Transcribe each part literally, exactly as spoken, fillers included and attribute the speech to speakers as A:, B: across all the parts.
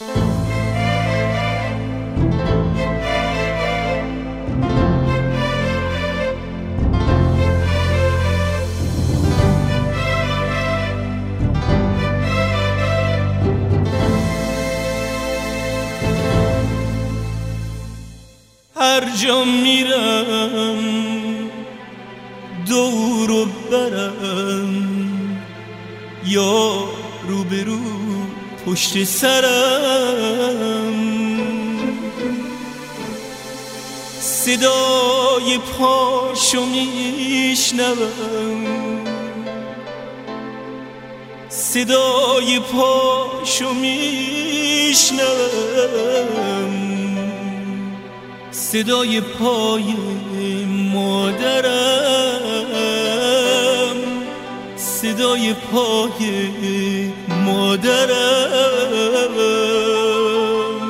A: هر جا میرم دور و برم، یا روبرو پشت سرم، صدای پاشو میشنوم، صدای پاشو میشنوم، صدای پای مادرم، صدای پای مادرم.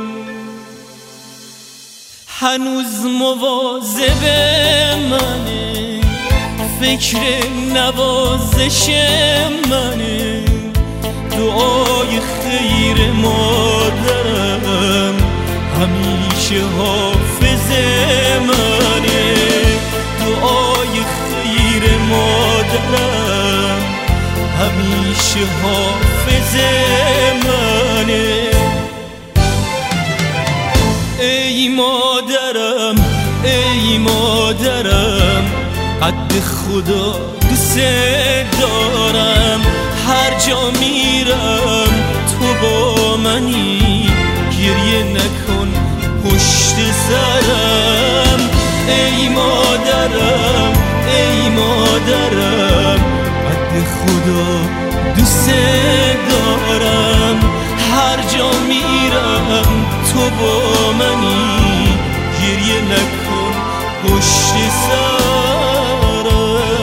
A: هنوز مواظب منه، فکر نوازش منه، دعای خیر مادرم همیشه حافظ منه، دعای خیر مادرم همیشه حافظ منه. ای مادرم ای مادرم، قد خدا دوست دارم، هر جا میرم تو با منی، گریه نکن پشت سرم. ای مادرم ای مادرم، قد خدا دوست دارم، هر جا میرم تو با منی، گریه نکن پشت سرم.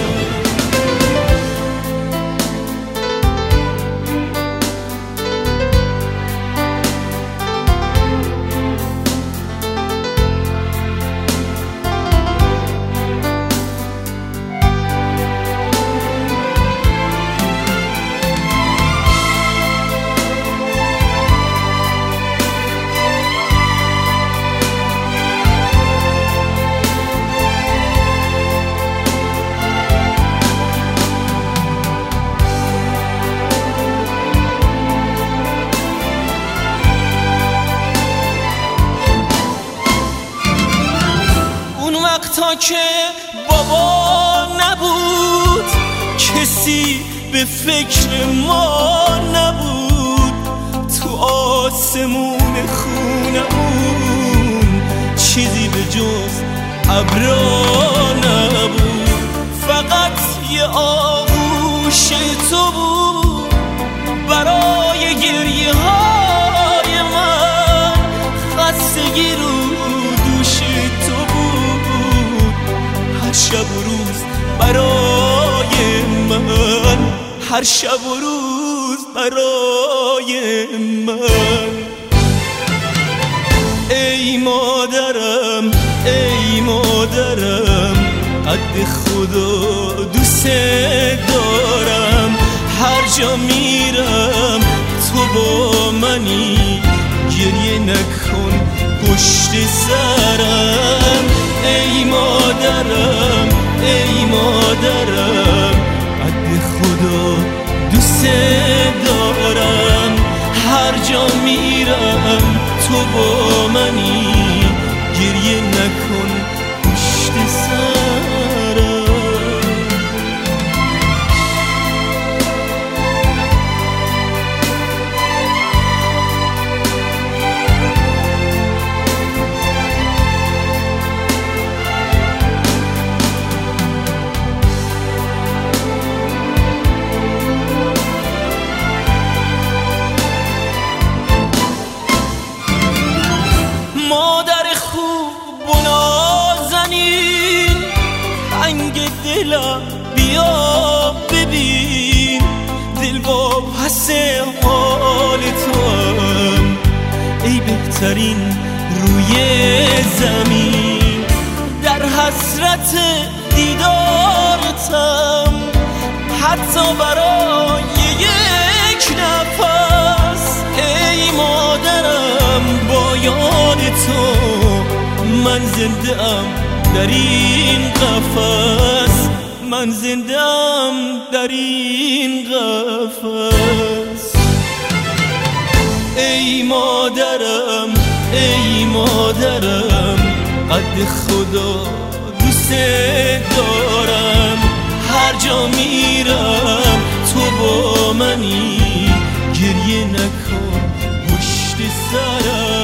A: تا که بابا نبود، کسی به فکر ما نبود، تو آسمون خونمون چیزی به جز ابرا نبود، فقط یه آغوش تو بود برای گریه های من، خستگی رو دوش تو بود هر شب و روز برای من، هر شب و روز برای من. ای مادرم ای مادرم، قد خدا دوست دارم، هر جا میرم تو با منی، گریه نکن پشت سرم. ای مادرم ای مادرم، قد خدا دوست دارم، هر جا میرم تو با منی، گریه نکن پشت سرم. دلم بیا ببین، دل با پس حال تو هم، ای بهترین روی زمین، در حسرت دیدارتم، حتی برای یک نفس. ای مادر زنده ام در این قفس، من زنده ام در این قفس. ای مادرم ای مادرم قد خدا دوست دارم، هر جا میرم تو با منی، گریه نکن پشت سرم.